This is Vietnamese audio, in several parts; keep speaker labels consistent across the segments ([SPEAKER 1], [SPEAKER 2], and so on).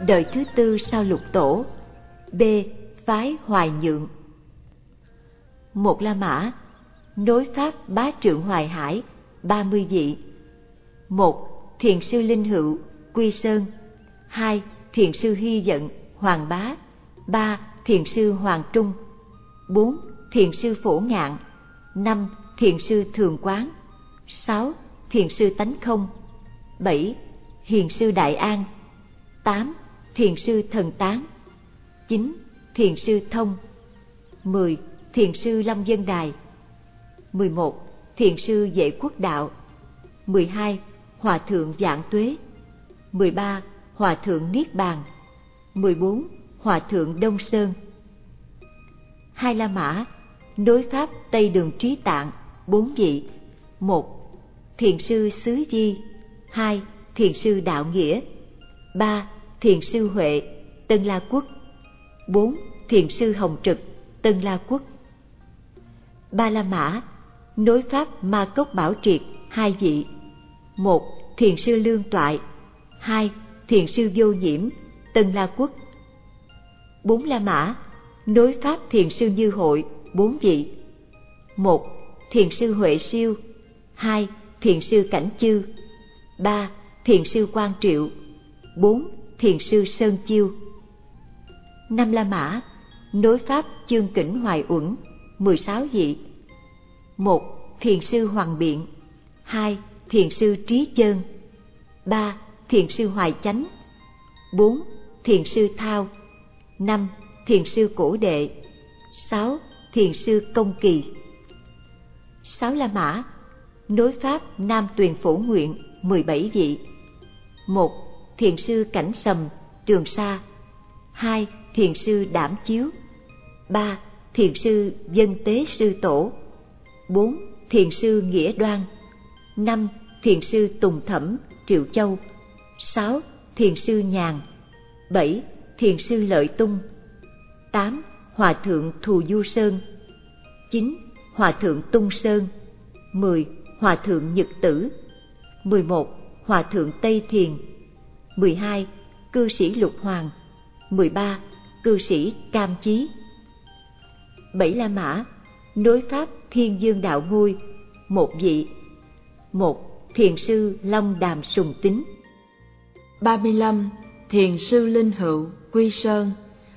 [SPEAKER 1] đời thứ tư sau Lục Tổ. B. Phái Hoài Nhượng. Một La Mã, nối Pháp Bá Trượng Hoài Hải, 30 vị. 1. Thiền sư Linh Hữu, Quy Sơn. 2. Thiền sư Hy Dận, Hoàng Bá. 3. Thiền sư Hoàng Trung. 4. Thiền sư Phổ Ngạn. 5. Thiền sư Thường Quán. 6. Thiền sư Tánh Không. 7. Hiền sư Đại An. 8. Thiền sư Thần Tán. 9. Thiền sư Thông. 10. Thiền sư Lâm Dân Đài. 11. Thiền sư Vệ Quốc Đạo. 12. Hòa thượng Vạn Tuế. 13. Hòa thượng Niết Bàn. 14. Hòa thượng Đông Sơn. Hai La Mã, nối Pháp Tây Đường Trí Tạng, 4 vị. 1. Thiền sư Xứ Di. 2. Thiền sư Đạo Nghĩa. 3. Thiền sư Huệ, Tân La Quốc. 4. Thiền sư Hồng Trực, Tân La Quốc. Ba La Mã, nối Pháp Ma Cốc Bảo Triệt, 2 vị. 1. Thiền sư Lương Toại. 2. Thiền sư Vô Nhiễm, Tân La Quốc. 4 La Mã, nối Pháp Thiền sư Như Hội, 4 vị. 1. Thiền sư Huệ Siêu. 2. Thiền sư Cảnh Chư. 3. Thiền sư Quang Triệu. 4. Thiền sư Sơn Chiêu. 5 La Mã, nối Pháp Chương Kỉnh Hoài Uẩn, 16 vị. 1. Thiền sư Hoàng Biện. 2. Thiền sư Trí Chơn. 3. Thiền sư Hoài Chánh. 4. Thiền sư Thao. 5. Thiền sư Cổ Đệ. 6. Thiền sư Công Kỳ. 6 La Mã, nối Pháp Nam Tuyền Phổ Nguyện, 17 vị. 1. Thiền sư Cảnh Sầm, Trường Sa. 2. Thiền sư Đảm Chiếu. 3. Thiền sư Dân Tế Sư Tổ. 4. Thiền sư Nghĩa Đoan. 5. Thiền sư Tùng Thẩm, Triệu Châu. 6. Thiền sư Nhàn. 7. Thiền sư Lợi Tung. 8. Hòa thượng Thù Du Sơn. 9. Hòa thượng Tung Sơn. 10. Hòa thượng Nhật Tử. 11. Hòa thượng Tây Thiền. 12. Cư sĩ Lục Hoàng. 13. Cư sĩ Cam Chí. 7 La Mã, nối Pháp Thiên Dương Đạo Ngôi, 1 vị. 1. Thiền sư Long Đàm Sùng Tính.
[SPEAKER 2] 35. Thiền sư Linh Hữu, Quy Sơn,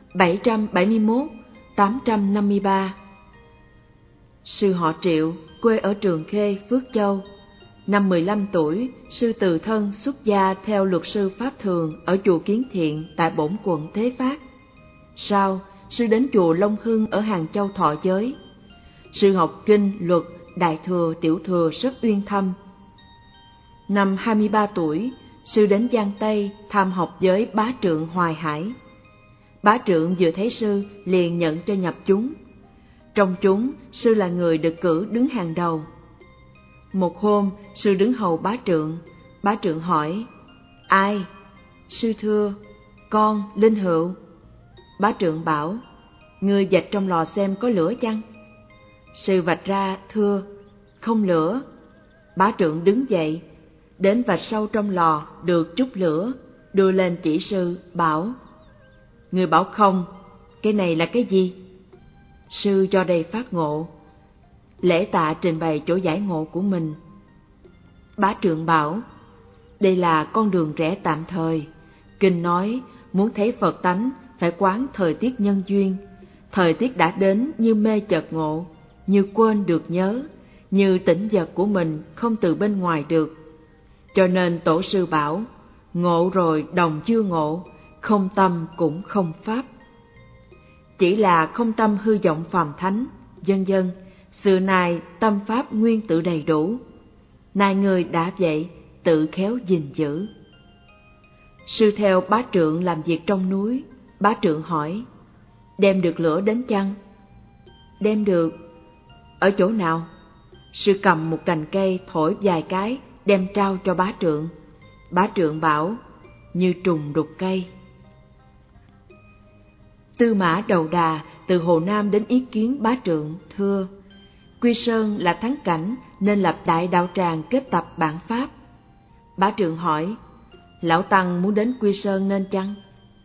[SPEAKER 2] 771-853. Sư họ Triệu, quê ở Trường Khê, Phước Châu. Năm 15 tuổi, sư từ thân xuất gia theo luật sư Pháp Thường ở chùa Kiến Thiện tại Bổn Quận Thế Phát. Sau, sư đến chùa Long Hưng ở Hàng Châu thọ giới. Sư học kinh, luật, đại thừa, tiểu thừa rất uyên thâm. Năm 23 tuổi, sư đến Giang Tây tham học với Bá Trượng Hoài Hải. Bá Trượng vừa thấy sư liền nhận cho nhập chúng. Trong chúng, sư là người được cử đứng hàng đầu. Một hôm, sư đứng hầu Bá Trượng. Bá Trượng hỏi: Ai? Sư thưa: Con Linh Hữu. Bá Trượng bảo: Ngươi vạch trong lò xem có lửa chăng? Sư vạch ra thưa: Không lửa. Bá Trượng đứng dậy, đến vạch sâu trong lò được chút lửa, đưa lên chỉ sư, bảo: Ngươi bảo không, cái này là cái gì? Sư cho đây phát ngộ. Lễ tạ trình bày chỗ giải ngộ của mình. Bá Trượng bảo: Đây là con đường rẽ tạm thời. Kinh nói muốn thấy Phật tánh phải quán thời tiết nhân duyên. Thời tiết đã đến như mê chợt ngộ, như quên được nhớ, như tỉnh giật của mình không từ bên ngoài được. Cho nên tổ sư bảo: Ngộ rồi đồng chưa ngộ, không tâm cũng không pháp. Chỉ là không tâm hư vọng phàm thánh, vân vân. Xưa nay tâm pháp nguyên tự đầy đủ. Nay người đã vậy, tự khéo gìn giữ. Sư theo Bá Trượng làm việc trong núi. Bá Trượng hỏi: Đem được lửa đến chăng? Đem được. Ở chỗ nào? Sư cầm một cành cây thổi vài cái, đem trao cho Bá Trượng. Bá Trượng bảo: Như trùng đục cây. Tư Mã Đầu Đà từ Hồ Nam đến ý kiến Bá Trượng, thưa: Quy Sơn là thắng cảnh nên lập đại đạo tràng kết tập bản pháp. Bá Trượng hỏi: Lão Tăng muốn đến Quy Sơn nên chăng?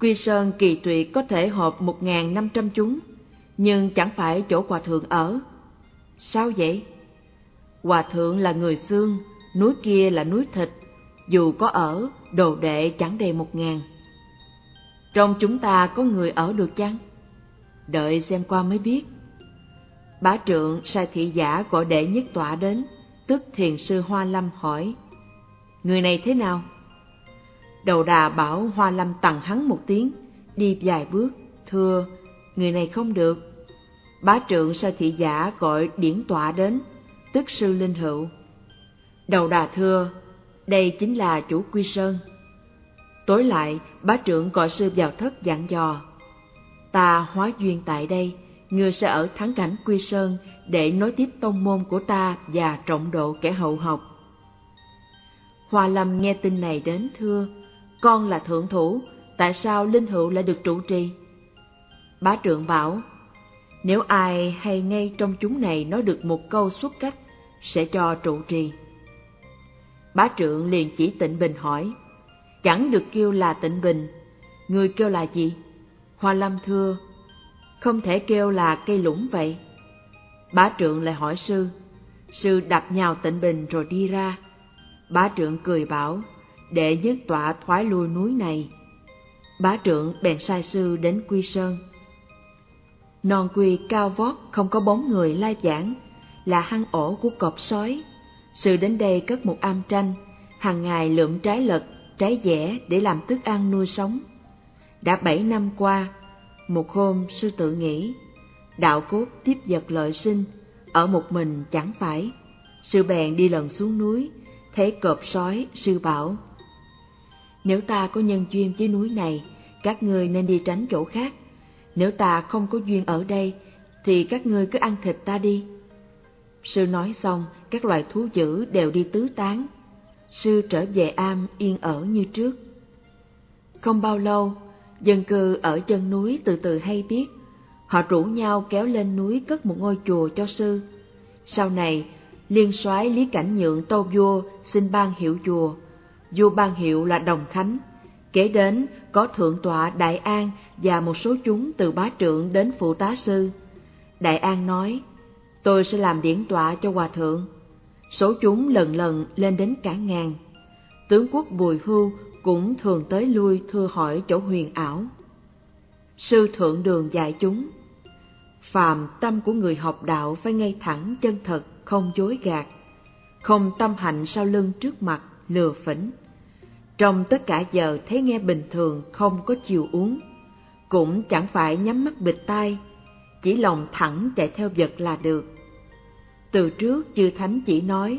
[SPEAKER 2] Quy Sơn Kỳ Tuyệt có thể họp 1.500 chúng, nhưng chẳng phải chỗ hòa thượng ở. Sao vậy? Hòa thượng là người xương, núi kia là núi thịt, dù có ở, đồ đệ chẳng đầy 1.000. Trong chúng ta có người ở được chăng? Đợi xem qua mới biết. Bá Trượng sai thị giả gọi Đệ Nhất Tọa đến, tức thiền sư Hoa Lâm, hỏi: người này thế nào? Đầu đà bảo Hoa Lâm tặng hắn một tiếng, đi vài bước, thưa: người này không được. Bá Trượng sai thị giả gọi Điển Tọa đến, tức sư Linh Hữu. Đầu đà thưa: đây chính là chủ Quy Sơn. Tối lại, Bá Trượng gọi sư vào thất dặn dò: ta hóa duyên tại đây, ngươi sẽ ở thắng cảnh Quy Sơn để nối tiếp tông môn của ta và trọng độ kẻ hậu học. Hoa Lâm nghe tin này đến thưa: con là thượng thủ, tại sao Linh Hữu lại được trụ trì? Bá Trượng bảo: nếu ai hay ngay trong chúng này nói được một câu xuất cách, sẽ cho trụ trì. Bá Trượng liền chỉ Tịnh Bình hỏi: chẳng được kêu là Tịnh Bình, người kêu là gì? Hoa Lâm thưa: không thể kêu là cây lũng vậy. Bá Trượng lại hỏi sư. Sư đập nhào Tịnh Bình rồi đi ra. Bá Trượng cười bảo: Đệ Nhất Tọa thoái lui núi này. Bá Trượng bèn sai sư đến Quy Sơn. Non Quy cao vót, không có bóng người lai vãng, là hang ổ của cọp sói. Sư đến đây cất một am tranh, hàng ngày lượm trái lật, trái dẻ để làm thức ăn nuôi sống. Đã 7 năm qua, một hôm sư tự nghĩ, đạo cốt tiếp vật lợi sinh, ở một mình chẳng phải. Sư bèn đi lần xuống núi, thấy cọp sói, sư bảo: nếu ta có nhân duyên với núi này, các ngươi nên đi tránh chỗ khác. Nếu ta không có duyên ở đây, thì các ngươi cứ ăn thịt ta đi. Sư nói xong, các loài thú dữ đều đi tứ tán. Sư trở về am yên ở như trước. Không bao lâu, dân cư ở chân núi từ từ hay biết. Họ rủ nhau kéo lên núi cất một ngôi chùa cho sư. Sau này, Liên soái Lý Cảnh Nhượng tâu vua xin ban hiệu chùa. Vua ban hiệu là Đồng Khánh. Kế đến có Thượng tọa Đại An và một số chúng từ Bá Trượng đến phụ tá sư. Đại An nói: tôi sẽ làm điển tọa cho hòa thượng. Số chúng lần lần lên đến cả ngàn. Tướng quốc Bùi Hưu cũng thường tới lui thưa hỏi chỗ huyền ảo. Sư thượng đường dạy chúng: phàm tâm của người học đạo phải ngay thẳng chân thật, không dối gạt, không tâm hạnh sau lưng trước mặt lừa phỉnh. Trong tất cả giờ thấy nghe bình thường, không có chiều uống, cũng chẳng phải nhắm mắt bịt tai, chỉ lòng thẳng chạy theo vật là được. Từ trước chư thánh chỉ nói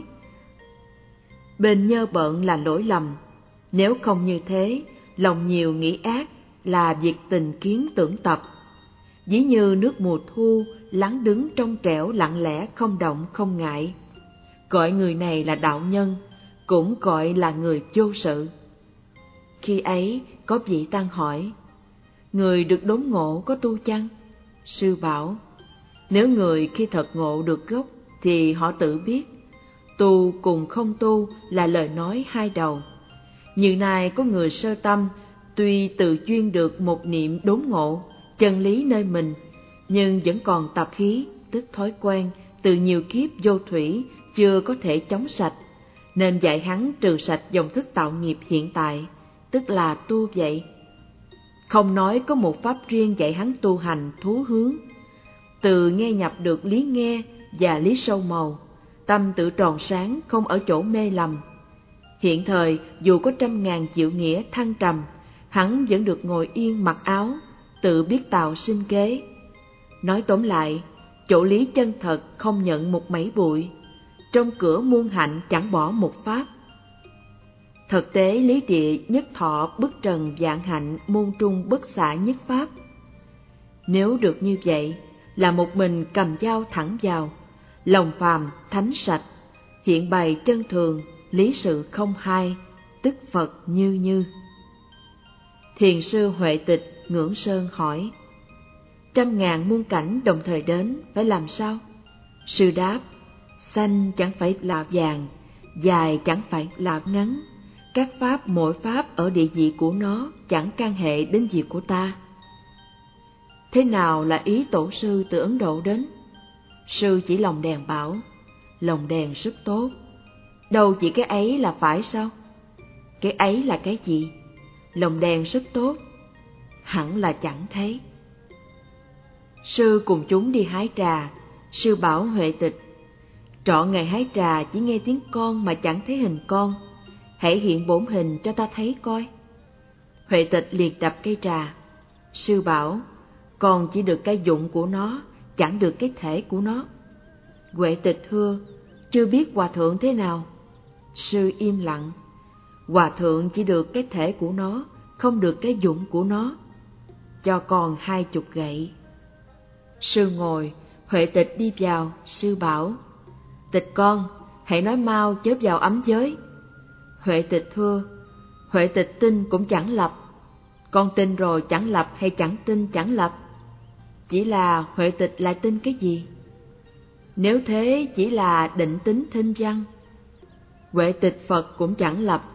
[SPEAKER 2] bên nhơ bợn là lỗi lầm, nếu không như thế, lòng nhiều nghĩ ác là việc tình kiến tưởng tập. Ví như nước mùa thu lắng đứng trong trẻo lặng lẽ, không động không ngại. Gọi người này là đạo nhân, cũng gọi là người vô sự. Khi ấy có vị tăng hỏi: người được đốn ngộ có tu chăng? Sư bảo: nếu người khi thật ngộ được gốc thì họ tự biết. Tu cùng không tu là lời nói hai đầu. Như nay có người sơ tâm, tuy tự duyên được một niệm đốn ngộ, chân lý nơi mình, nhưng vẫn còn tập khí, tức thói quen, từ nhiều kiếp vô thủy, chưa có thể chống sạch, nên dạy hắn trừ sạch dòng thức tạo nghiệp hiện tại, tức là tu vậy. Không nói có một pháp riêng dạy hắn tu hành thú hướng. Từ nghe nhập được lý nghe và lý sâu màu, tâm tự tròn sáng, không ở chỗ mê lầm. Hiện thời dù có 100.000 triệu nghĩa thăng trầm, hắn vẫn được ngồi yên mặc áo, tự biết tạo sinh kế. Nói tóm lại, chỗ lý chân thật không nhận một mảy bụi, trong cửa muôn hạnh chẳng bỏ một pháp. Thực tế lý địa nhất thọ bất trần vạn hạnh, môn trung bất xả nhất pháp. Nếu được như vậy, là một mình cầm dao thẳng vào, lòng phàm thánh sạch, hiện bày chân thường, lý sự không hai, tức Phật như như. Thiền sư Huệ Tịch Ngưỡng Sơn hỏi: 100.000 muôn cảnh đồng thời đến, phải làm sao? Sư đáp: xanh chẳng phải là vàng, dài chẳng phải là ngắn, Các pháp mỗi pháp ở địa vị của nó chẳng can hệ đến việc của ta. Thế nào là ý tổ sư từ Ấn Độ đến? Sư chỉ lồng đèn bảo, lồng đèn rất tốt. Đâu chỉ cái ấy là phải sao? Cái ấy là cái gì? Lồng đèn rất tốt, hẳn là chẳng thấy. Sư cùng chúng đi hái trà, sư bảo Huệ Tịch, trọn ngày hái trà chỉ nghe tiếng con mà chẳng thấy hình con, hãy hiện bổn hình cho ta thấy coi. Huệ Tịch liền đập cây trà. Sư bảo, con chỉ được cái dụng của nó, chẳng được cái thể của nó. Huệ Tịch thưa, chưa biết hòa thượng thế nào? Sư im lặng. Hòa thượng chỉ được cái thể của nó, không được cái dụng của nó. Cho con 20 gậy. Sư ngồi, Huệ Tịch đi vào. Sư bảo, Tịch con, hãy nói mau chớ vào ấm giới. Huệ Tịch thưa, Huệ Tịch tin cũng chẳng lập. Con tin rồi chẳng lập hay chẳng tin chẳng lập? Chỉ là Huệ Tịch lại tin cái gì? Nếu thế chỉ là định tính thinh văn. Huệ Tịch Phật cũng chẳng lập.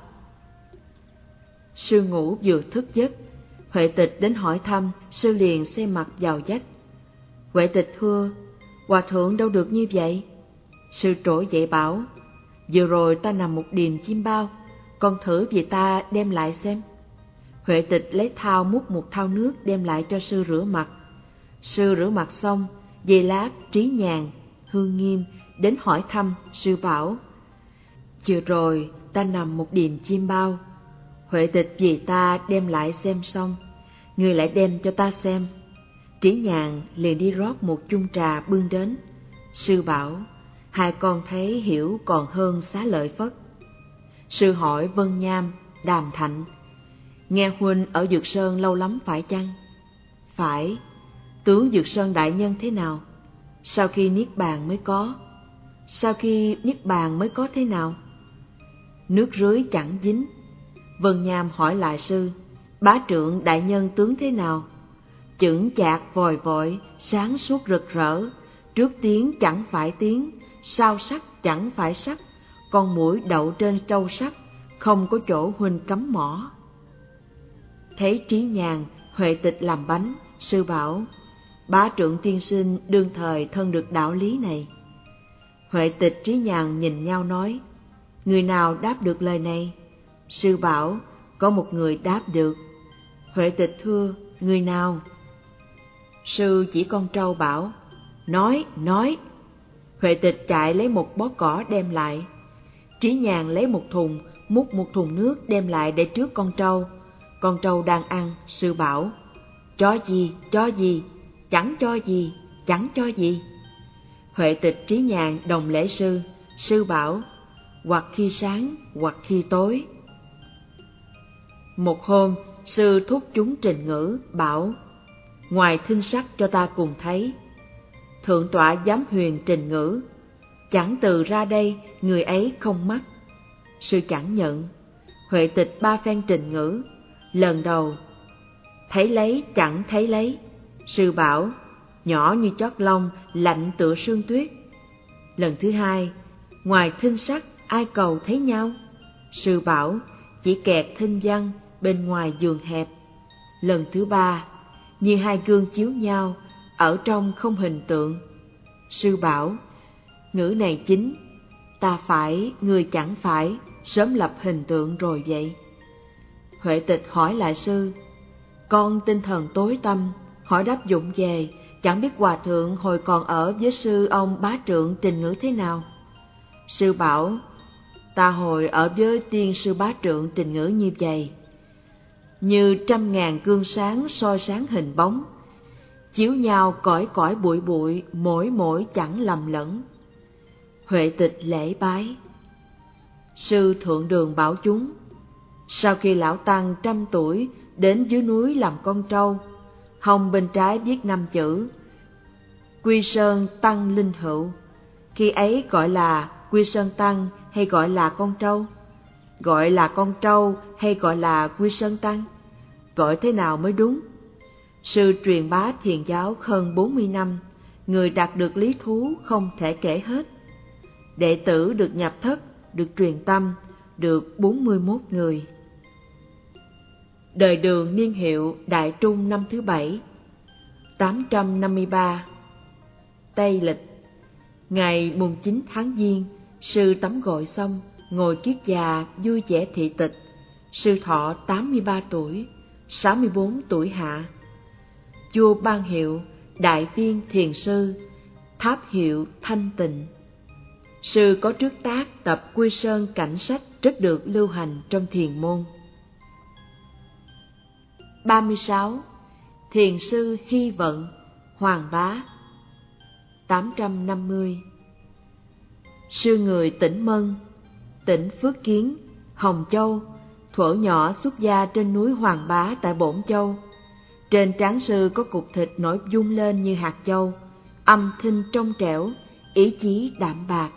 [SPEAKER 2] Sư ngủ vừa thức giấc, Huệ Tịch đến hỏi thăm, sư liền xe mặt vào vách. Huệ Tịch thưa, hòa thượng đâu được như vậy? Sư trỗi dậy bảo, vừa rồi ta nằm một điềm chim bao, con thử vì ta đem lại xem. Huệ Tịch lấy thau múc một thau nước đem lại cho sư rửa mặt. Sư rửa mặt xong, giây lát Trí Nhàn, Hương Nghiêm đến hỏi thăm. Sư bảo, vừa rồi ta nằm một điềm chim bao. Huệ Tịch vì ta đem lại xem xong, người lại đem cho ta xem. Trí Nhàn liền đi rót một chung trà bưng đến. Sư bảo, hai con thấy hiểu còn hơn Xá Lợi Phất. Sư hỏi Vân Nham, Đàm Thạnh, nghe huynh ở Dược Sơn lâu lắm phải chăng? Phải. Tướng Dược Sơn đại nhân thế nào? Sau khi niết bàn mới có. Sau khi niết bàn mới có thế nào? Nước rưới chẳng dính. Vân Nham hỏi lại sư, bá trượng đại nhân tướng thế nào? Chững chạc vòi vội, sáng suốt rực rỡ, trước tiếng chẳng phải tiếng, sau sắc chẳng phải sắc, con muỗi đậu trên trâu sắt, không có chỗ huynh cắm mỏ. Thấy Trí Nhàn, Huệ Tịch làm bánh, sư bảo, bá trượng tiên sinh đương thời thân được đạo lý này. Huệ Tịch Trí Nhàn nhìn nhau nói, người nào đáp được lời này? Sư bảo, có một người đáp được. Huệ Tịch thưa, người nào? Sư chỉ con trâu bảo, nói. Huệ Tịch chạy lấy một bó cỏ đem lại. Trí Nhàn lấy một thùng, múc một thùng nước đem lại để trước con trâu. Con trâu đang ăn. Sư bảo, cho gì, chẳng cho gì. Huệ Tịch Trí Nhàn đồng lễ sư. Sư bảo, hoặc khi sáng, hoặc khi tối. Một hôm, sư thúc chúng trình ngữ, bảo, ngoài thinh sắc cho ta cùng thấy. Thượng tọa giám huyền trình ngữ, chẳng từ ra đây, người ấy không mắc. Sư chẳng nhận. Huệ Tịch ba phen trình ngữ. Lần đầu, thấy lấy chẳng thấy lấy. Sư bảo, nhỏ như chót lông, lạnh tựa sương tuyết. Lần thứ hai, ngoài thinh sắc ai cầu thấy nhau? Sư bảo, chỉ kẹt thinh văn bên ngoài giường hẹp. Lần thứ ba, như hai gương chiếu nhau, ở trong không hình tượng. Sư bảo, ngữ này chính, ta phải, người chẳng phải, sớm lập hình tượng rồi vậy. Huệ Tịch hỏi lại sư, con tinh thần tối tâm, hỏi đáp dụng về, chẳng biết hòa thượng hồi còn ở với sư ông bá trượng trình ngữ thế nào? Sư bảo, ta hồi ở với tiên sư bá trượng trình ngữ như vậy, như 100.000 gương sáng soi sáng hình bóng, chiếu nhau cõi bụi, mỗi chẳng lầm lẫn. Huệ Tịch lễ bái. Sư thượng đường bảo chúng, sau khi lão tăng 100 tuổi đến dưới núi làm con trâu, hông bên trái viết 5 chữ Quy Sơn Tăng Linh Hữu. Khi ấy gọi là Quy Sơn Tăng hay gọi là con trâu? Gọi là con trâu hay gọi là Quy Sơn Tăng? Gọi thế nào mới đúng? Sư truyền bá thiền giáo hơn 40 năm, người đạt được lý thú không thể kể hết. Đệ tử được nhập thất, được truyền tâm, được 41 người. Đời Đường niên hiệu Đại Trung năm thứ 7, 853 Tây lịch. Ngày mùng 9 tháng Giêng, sư tắm gội xong, ngồi kiết già vui vẻ thị tịch. Sư thọ 83 tuổi, 64 tuổi hạ. Vua ban hiệu Đại Viên Thiền Sư, tháp hiệu Thanh Tịnh. Sư có trước tác tập Quy Sơn Cảnh Sách rất được lưu hành trong thiền môn. 36. Thiền sư Hy Vận, Hoàng Bá, 850. Sư người tỉnh Mân, tỉnh Phước Kiến, Hồng Châu, thuở nhỏ xuất gia trên núi Hoàng Bá tại Bổn Châu. Trên trán sư có cục thịt nổi rung lên như hạt châu, âm thanh trong trẻo, ý chí đạm bạc.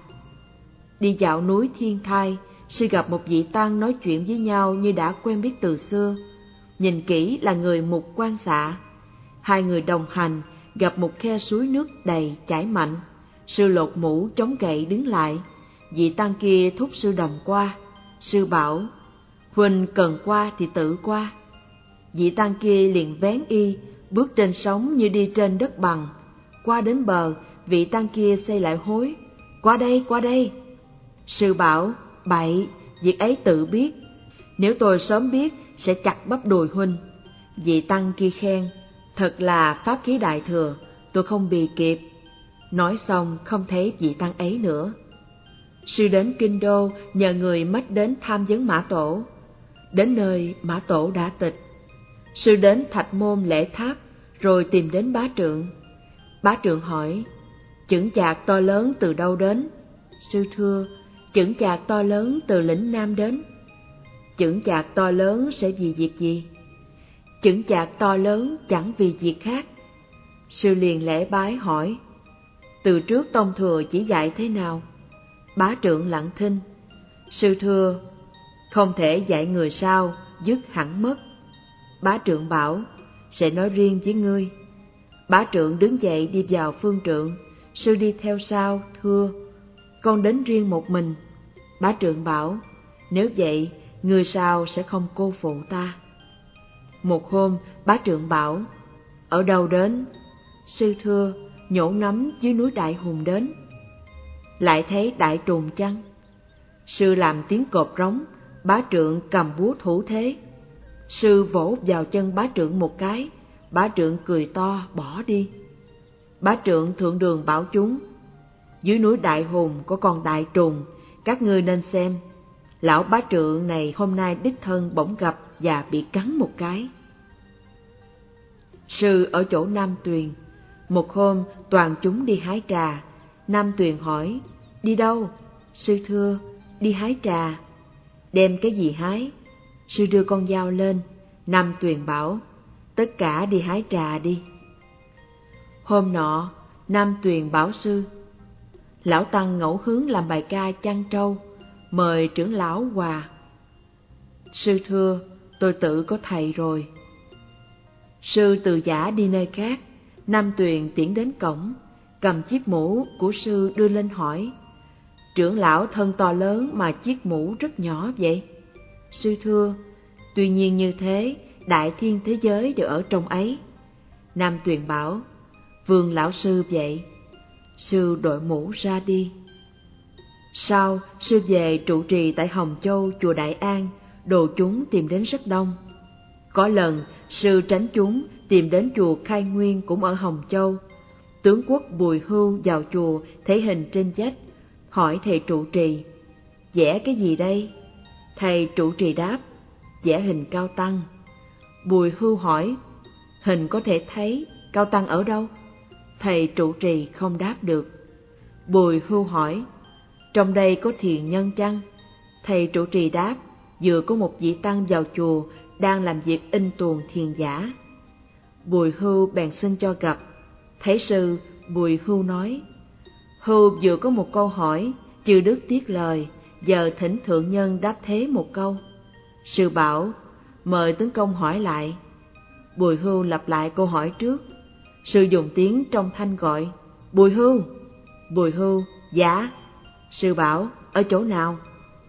[SPEAKER 2] Đi dạo núi Thiên Thai, sư gặp một vị tăng nói chuyện với nhau như đã quen biết từ xưa. Nhìn kỹ là người Mục Quan Xạ. Hai người đồng hành, gặp một khe suối nước đầy chảy mạnh. Sư lột mũ chống gậy đứng lại. Vị tăng kia thúc sư đồng qua. Sư bảo, huynh cần qua thì tự qua. Vị tăng kia liền vén y, bước trên sóng như đi trên đất bằng. Qua đến bờ, vị tăng kia xây lại hối, qua đây, qua đây. Sư bảo, bậy, việc ấy tự biết. Nếu tôi sớm biết, sẽ chặt bắp đùi huynh. Vị tăng kia khen, thật là pháp khí đại thừa, tôi không bì kịp. Nói xong không thấy vị tăng ấy nữa. Sư đến Kinh Đô nhờ người mách đến tham vấn Mã Tổ. Đến nơi Mã Tổ đã tịch. Sư đến Thạch Môn Lễ Tháp, rồi tìm đến Bá Trượng. Bá Trượng hỏi, chững chạc to lớn từ đâu đến? Sư thưa, chững chạc to lớn từ lĩnh Nam đến. Chững chạc to lớn sẽ vì việc gì? Chững chạc to lớn chẳng vì việc khác. Sư liền lễ bái hỏi, từ trước tông thừa chỉ dạy thế nào? Bá Trượng lặng thinh. Sư thưa, không thể dạy người sau dứt hẳn mất. Bá Trượng bảo, sẽ nói riêng với ngươi. Bá Trượng đứng dậy đi vào phương trượng. Sư đi theo sau, thưa, con đến riêng một mình. Bá Trượng bảo, nếu vậy, người sau sẽ không cô phụ ta. Một hôm, Bá Trượng bảo, ở đâu đến? Sư thưa, nhổ nấm dưới núi Đại Hùng đến. Lại thấy đại trùng chăng? Sư làm tiếng cọp rống. Bá Trượng cầm búa thủ thế. Sư vỗ vào chân Bá Trượng một cái. Bá Trượng cười to bỏ đi. Bá Trượng thượng đường bảo chúng, dưới núi Đại Hùng có con đại trùng, các ngươi nên xem. Lão Bá Trượng này hôm nay đích thân bỗng gặp và bị cắn một cái. Sư ở chỗ Nam Tuyền. Một hôm toàn chúng đi hái trà. Nam Tuyền hỏi, đi đâu? Sư thưa, đi hái trà. Đem cái gì hái? Sư đưa con dao lên. Nam Tuyền bảo, tất cả đi hái trà đi. Hôm nọ, Nam Tuyền bảo sư, lão tăng ngẫu hứng làm bài ca chăn trâu, mời trưởng lão hòa. Sư thưa, tôi tự có thầy rồi. Sư từ giả đi nơi khác. Nam Tuyền tiễn đến cổng, cầm chiếc mũ của sư đưa lên hỏi, trưởng lão thân to lớn mà chiếc mũ rất nhỏ vậy? Sư thưa, tuy nhiên như thế, đại thiên thế giới đều ở trong ấy. Nam Tuyền bảo, Vương lão sư vậy. Sư đội mũ ra đi. Sau, sư về trụ trì tại Hồng Châu chùa Đại An, đồ chúng tìm đến rất đông. Có lần, sư tránh chúng tìm đến chùa Khai Nguyên cũng ở Hồng Châu. Tướng quốc Bùi Hưu vào chùa thấy hình trên vách, hỏi thầy trụ trì, vẽ cái gì đây? Thầy trụ trì đáp, vẽ hình Cao Tăng. Bùi Hưu hỏi, hình có thể thấy, Cao Tăng ở đâu? Thầy trụ trì không đáp được. Bùi Hưu hỏi, trong đây có thiền nhân chăng? Thầy trụ trì đáp, vừa có một vị tăng vào chùa đang làm việc in tuồng thiền giả. Bùi Hưu bèn xin cho gặp. Thấy sư, Bùi Hưu nói, Hưu vừa có một câu hỏi, chư đức tiếc lời, giờ thỉnh thượng nhân đáp thế một câu. Sư bảo, mời tướng công hỏi lại. Bùi Hưu lặp lại câu hỏi trước. Sư dùng tiếng trong thanh gọi, Bùi Hưu. Bùi Hưu, dạ. Sư bảo, ở chỗ nào?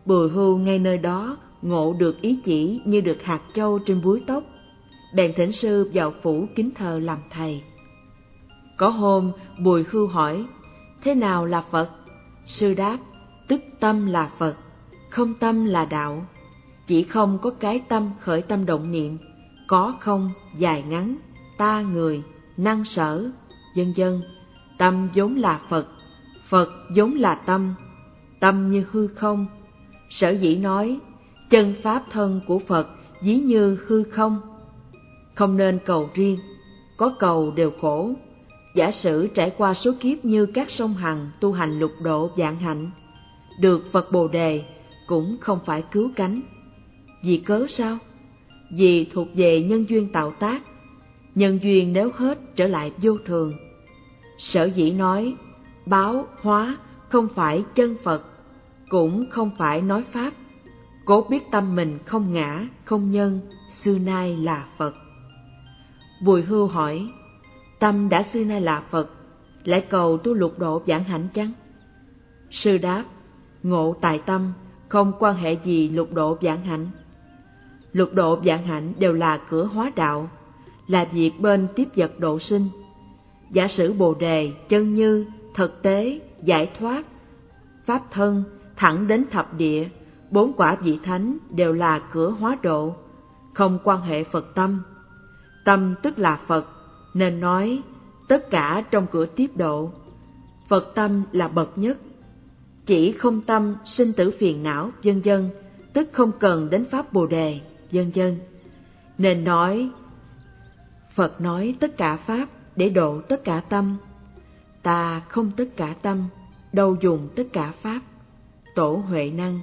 [SPEAKER 2] Bùi Hưu ngay nơi đó ngộ được ý chỉ như được hạt châu trên búi tóc, bèn thỉnh sư vào phủ kính thờ làm thầy. Có hôm Bùi Hưu hỏi, thế nào là Phật? Sư đáp, tức tâm là Phật, không tâm là đạo. Chỉ không có cái tâm khởi tâm động niệm, có không, dài ngắn, ta người, năng sở, vân vân. Tâm vốn là Phật, Phật vốn là tâm, tâm như hư không. Sở dĩ nói, chân pháp thân của Phật ví như hư không. Không nên cầu riêng, có cầu đều khổ. Giả sử trải qua số kiếp như các sông Hằng tu hành lục độ vạn hạnh, được Phật Bồ Đề cũng không phải cứu cánh. Vì cớ sao? Vì thuộc về nhân duyên tạo tác, nhân duyên nếu hết trở lại vô thường. Sở dĩ nói, báo, hóa không phải chân Phật, cũng không phải nói Pháp. Cố biết tâm mình không ngã, không nhân, xưa nay là Phật. Bùi Hưu hỏi, tâm đã xưa nay là Phật, lại cầu tu lục độ vãng hạnh chăng? Sư đáp, ngộ tại tâm, không quan hệ gì lục độ vãng hạnh. Lục độ vãng hạnh đều là cửa hóa đạo, là việc bên tiếp vật độ sinh. Giả sử Bồ Đề, chân như, thực tế, giải thoát, pháp thân, thẳng đến thập địa, 4 quả vị thánh đều là cửa hóa độ, không quan hệ Phật tâm. Tâm tức là Phật, nên nói tất cả trong cửa tiếp độ, Phật tâm là bậc nhất. Chỉ không tâm sinh tử phiền não, vân vân, tức không cần đến pháp Bồ Đề, vân vân. Nên nói, Phật nói tất cả pháp để độ tất cả tâm. Ta không tất cả tâm, đâu dùng tất cả pháp. Tổ Huệ Năng.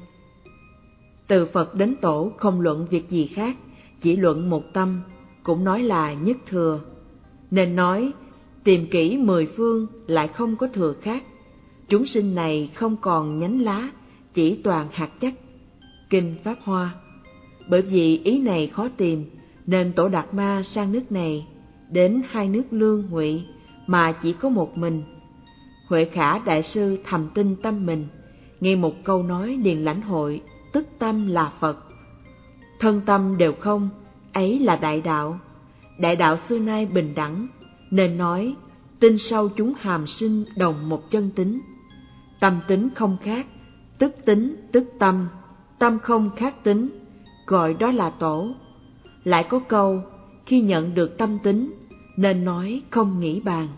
[SPEAKER 2] Từ Phật đến Tổ không luận việc gì khác, chỉ luận một tâm, cũng nói là nhất thừa. Nên nói, tìm kỹ 10 phương lại không có thừa khác. Chúng sinh này không còn nhánh lá, chỉ toàn hạt chắc. Kinh Pháp Hoa. Bởi vì ý này khó tìm, nên Tổ Đạt Ma sang nước này, đến 2 nước Lương, Ngụy, mà chỉ có một mình. Huệ Khả Đại Sư thầm tin tâm mình, nghe một câu nói liền lãnh hội, tức tâm là Phật. Thân tâm đều không, ấy là đại đạo. Đại đạo xưa nay bình đẳng, nên nói, tin sâu chúng hàm sinh đồng một chân tính. Tâm tính không khác, tức tính tức tâm, tâm không khác tính, gọi đó là tổ. Lại có câu, khi nhận được tâm tính, nên nói không nghĩ bàn.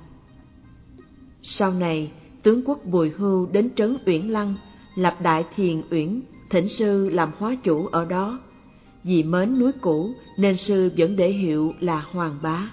[SPEAKER 2] Sau này, tướng quốc Bùi Hưu đến trấn Uyển Lăng, lập Đại Thiền Uyển, thỉnh sư làm hóa chủ ở đó. Vì mến núi cũ nên sư vẫn để hiệu là Hoàng Bá.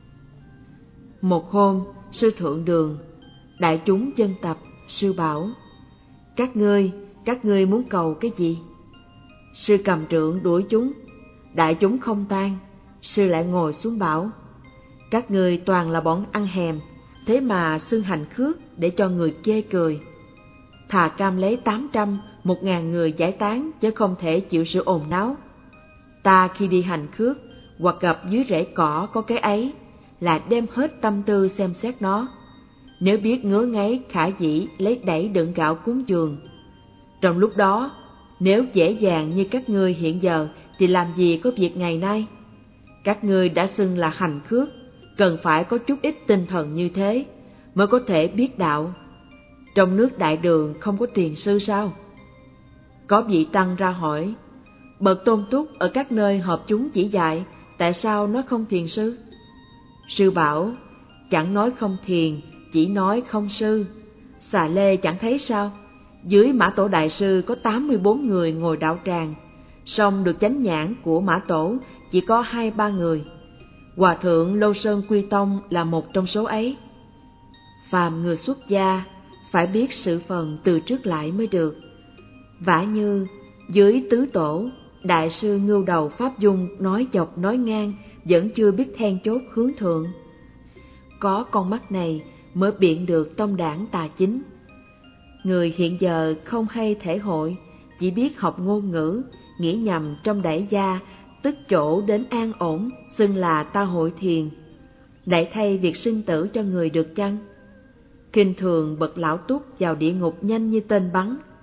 [SPEAKER 2] Một hôm, sư thượng đường, đại chúng dân tập, sư bảo, các ngươi muốn cầu cái gì? Sư cầm trượng đuổi chúng, đại chúng không tan, sư lại ngồi xuống bảo, các ngươi toàn là bọn ăn hèm, thế mà xưng hành khước để cho người chê cười. Thà cam lấy 800, 1000 người giải tán, chứ không thể chịu sự ồn náo. Ta khi đi hành khước, hoặc gặp dưới rễ cỏ có cái ấy, là đem hết tâm tư xem xét nó. Nếu biết ngứa ngáy khả dĩ lấy đẩy đựng gạo cúng dường. Trong lúc đó, nếu dễ dàng như các ngươi hiện giờ, thì làm gì có việc ngày nay? Các ngươi đã xưng là hành khước, cần phải có chút ít tinh thần như thế, mới có thể biết đạo. Trong nước Đại Đường không có thiền sư sao? Có vị tăng ra hỏi, bậc tôn túc ở các nơi họp chúng chỉ dạy, tại sao nói không thiền sư? Sư bảo, chẳng nói không thiền, chỉ nói không sư. Xà Lê chẳng thấy sao? Dưới Mã Tổ Đại Sư có 84 người ngồi đạo tràng, song được chánh nhãn của Mã Tổ chỉ có 2-3 người. Hòa thượng Lô Sơn Quy Tông là một trong số ấy. Phàm người xuất gia phải biết sự phần từ trước lại mới được. Vả như dưới Tứ Tổ, Đại sư Ngưu Đầu Pháp Dung nói dọc nói ngang, vẫn chưa biết then chốt hướng thượng. Có con mắt này mới biện được tông đảng tà chính. Người hiện giờ không hay thể hội, chỉ biết học ngôn ngữ, nghĩ nhầm trong đẩy gia, tức chỗ đến an ổn, xưng là ta hội thiền. Lại thay việc sinh tử cho người được chăng? Kinh thường bậc lão túc vào địa ngục nhanh như tên bắn.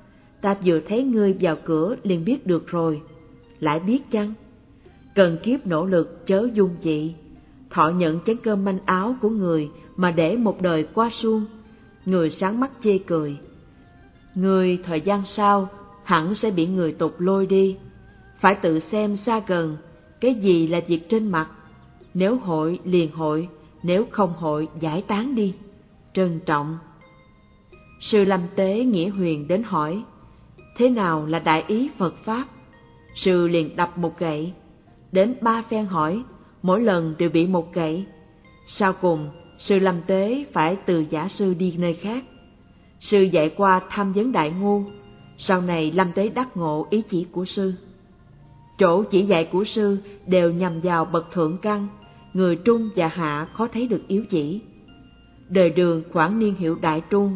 [SPEAKER 2] ta vừa thấy ngươi vào cửa liền biết được rồi. Lại biết chăng? Cần kiếp nỗ lực chớ dung dị, thọ nhận chén cơm manh áo của người mà để một đời qua suông. Người sáng mắt chê cười. Người thời gian sau hẳn sẽ bị người tục lôi đi. Phải tự xem xa gần, cái gì là việc trên mặt. Nếu hội liền hội, nếu không hội giải tán đi. Trân trọng. Sư Lâm Tế Nghĩa Huyền đến hỏi, thế nào là đại ý Phật Pháp? Sư liền đập một gậy. Đến 3 phen hỏi, mỗi lần đều bị một gậy. Sau cùng, sư Lâm Tế phải từ giả sư đi nơi khác. Sư dạy qua tham vấn đại ngu. Sau này Lâm Tế đắc ngộ ý chỉ của sư. Chỗ chỉ dạy của sư đều nhằm vào bậc thượng căn, người trung và hạ khó thấy được yếu chỉ. Đời Đường khoảng niên hiệu Đại Trung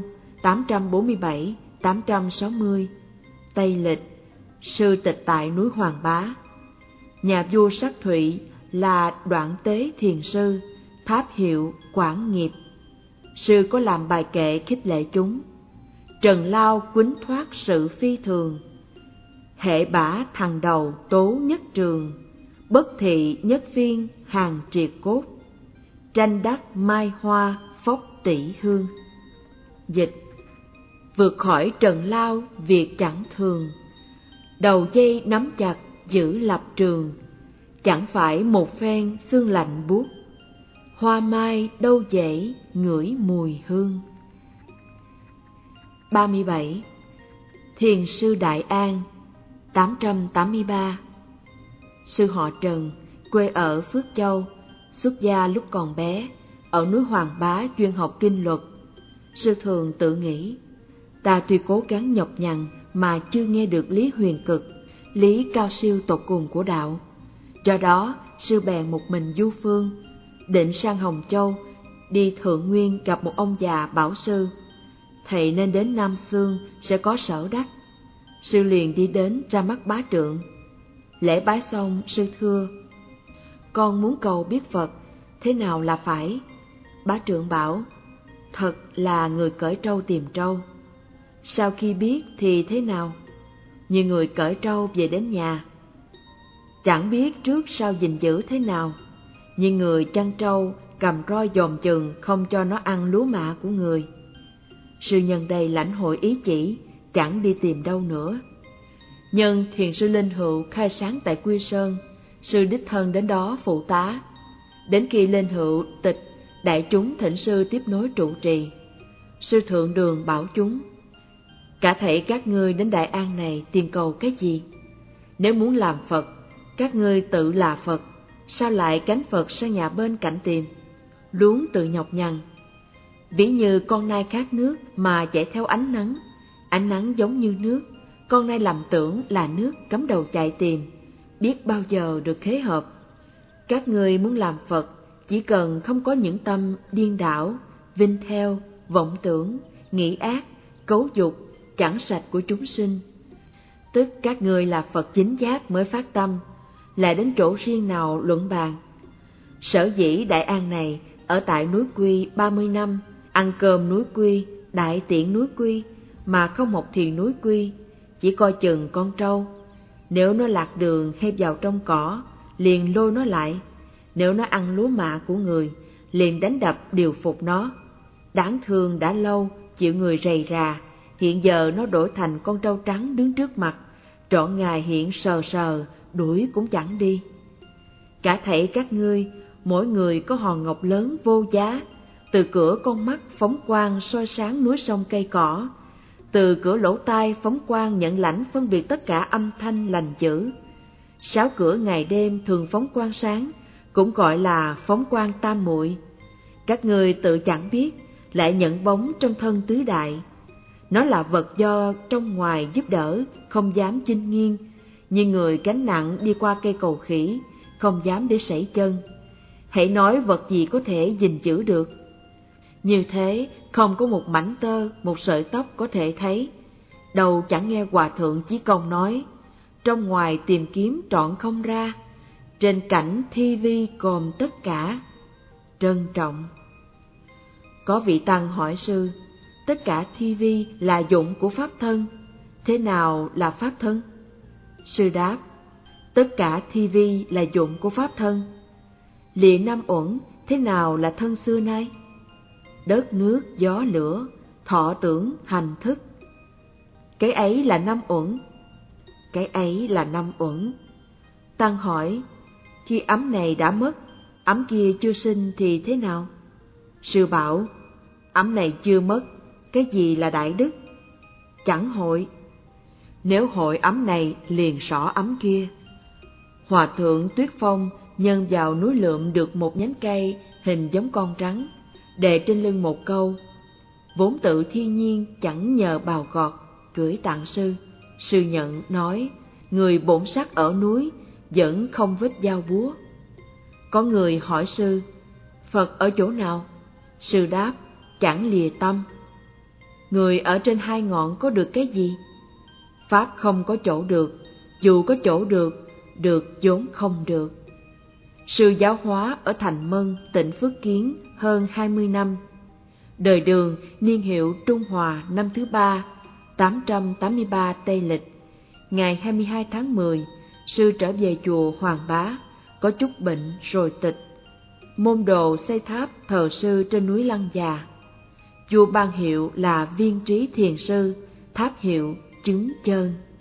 [SPEAKER 2] 847-860, Tây Lịch, sư tịch tại núi Hoàng Bá. Nhà vua Sắc Thụy là Đoạn Tế Thiền Sư, tháp hiệu Quảng Nghiệp. Sư có làm bài kệ khích lệ chúng. Trần lao quýnh thoát sự phi thường, hệ bả thằng đầu tố nhất trường, bất thị nhất phiên hàng triệt cốt, tranh đắc mai hoa phốc tỷ hương. Dịch: vượt khỏi trần lao việc chẳng thường, đầu dây nắm chặt giữ lập trường, chẳng phải một phen xương lạnh buốt, hoa mai đâu dễ ngửi mùi hương. 37. Thiền sư Đại An 883. Sư họ Trần, quê ở Phước Châu, xuất gia lúc còn bé, ở núi Hoàng Bá chuyên học kinh luật. Sư thường tự nghĩ, ta tuy cố gắng nhọc nhằn mà chưa nghe được lý huyền cực, lý cao siêu tột cùng của đạo. Do đó, sư bèn một mình du phương, định sang Hồng Châu, đi Thượng Nguyên gặp một ông già bảo sư. Thầy nên đến Nam Xương sẽ có sở đắc. Sư liền đi đến ra mắt bá trượng. Lễ bái xong, sư thưa, con muốn cầu biết Phật, thế nào là phải? Bá trượng bảo, thật là người cởi trâu tìm trâu. Sau khi biết thì thế nào? Như người cởi trâu về đến nhà, chẳng biết trước sau gìn giữ thế nào. Như người chăn trâu cầm roi dòm chừng không cho nó ăn lúa mạ của người. Sư nhân đây lãnh hội ý chỉ, chẳng đi tìm đâu nữa. Nhân thiền sư Linh Hữu khai sáng tại Quy Sơn, sư đích thân đến đó phụ tá. Đến khi Linh Hữu tịch, đại chúng thỉnh sư tiếp nối trụ trì. Sư thượng đường bảo chúng, cả thảy các ngươi đến Đại An này tìm cầu cái gì? Nếu muốn làm Phật, các ngươi tự là Phật, sao lại cánh Phật sang nhà bên cạnh tìm? Luống tự nhọc nhằn. Ví như con nai khát nước mà chạy theo ánh nắng giống như nước, con nai lầm tưởng là nước cắm đầu chạy tìm, biết bao giờ được khế hợp. Các ngươi muốn làm Phật, chỉ cần không có những tâm điên đảo, vinh theo, vọng tưởng, nghĩ ác, cấu dục, chẳng sạch của chúng sinh. Tức các ngươi là Phật chính giác mới phát tâm, lại đến chỗ riêng nào luận bàn. Sở dĩ Đại An này ở tại núi Quy 30 năm, ăn cơm núi Quy, đại tiện núi Quy, mà không học thiền núi Quy, chỉ coi chừng con trâu. Nếu nó lạc đường hay vào trong cỏ, liền lôi nó lại. Nếu nó ăn lúa mạ của người, liền đánh đập điều phục nó. Đáng thương đã lâu, chịu người rầy rà, hiện giờ nó đổi thành con trâu trắng đứng trước mặt, trọn ngày hiện sờ sờ, đuổi cũng chẳng đi. Cả thảy các ngươi, mỗi người có hòn ngọc lớn vô giá, từ cửa con mắt phóng quang soi sáng núi sông cây cỏ, từ cửa lỗ tai phóng quang nhận lãnh phân biệt tất cả âm thanh lành dữ. 6 cửa ngày đêm thường phóng quang sáng, cũng gọi là phóng quang tam muội. Các ngươi tự chẳng biết, lại nhận bóng trong thân tứ đại. Nó là vật do trong ngoài giúp đỡ, không dám chinh nghiêng, như người gánh nặng đi qua cây cầu khỉ, không dám để sẩy chân. Hãy nói vật gì có thể gìn giữ được. Như thế, không có một mảnh tơ, một sợi tóc có thể thấy. Đầu chẳng nghe Hòa Thượng Chí Công nói, trong ngoài tìm kiếm trọn không ra, trên cảnh thi vi gồm tất cả. Trân trọng. Có vị tăng hỏi sư, tất cả thi vi là dụng của pháp thân, thế nào là pháp thân? Sư đáp, tất cả thi vi là dụng của pháp thân. Lìa năm uẩn, thế nào là thân xưa nay? Đất nước gió lửa, thọ tưởng hành thức. Cái ấy là năm uẩn. Cái ấy là năm uẩn. Tăng hỏi, khi ấm này đã mất, ấm kia chưa sinh thì thế nào? Sư bảo, ấm này chưa mất, cái gì là đại đức? Chẳng hội. Nếu hội ấm này liền xỏ ấm kia. Hòa thượng Tuyết Phong nhân vào núi Lượm được một nhánh cây hình giống con trắng, đề trên lưng một câu: vốn tự thiên nhiên chẳng nhờ bào gọt, gửi tặng sư. Sư nhận nói, người bổn sắc ở núi vẫn không vết dao búa. Có người hỏi sư, Phật ở chỗ nào? Sư đáp, chẳng lìa tâm. Người ở trên hai ngọn có được cái gì? Pháp không có chỗ được, dù có chỗ được, được vốn không được. Sư giáo hóa ở Thành Mân, tỉnh Phước Kiến hơn 20 năm. Đời Đường, niên hiệu Trung Hòa năm thứ 3, 883 Tây Lịch. Ngày 22 tháng 10, sư trở về chùa Hoàng Bá, có chút bệnh rồi tịch. Môn đồ xây tháp thờ sư trên núi Lăng Già. Vua ban hiệu là Viên Trí Thiền Sư, tháp hiệu Chứng Chơn.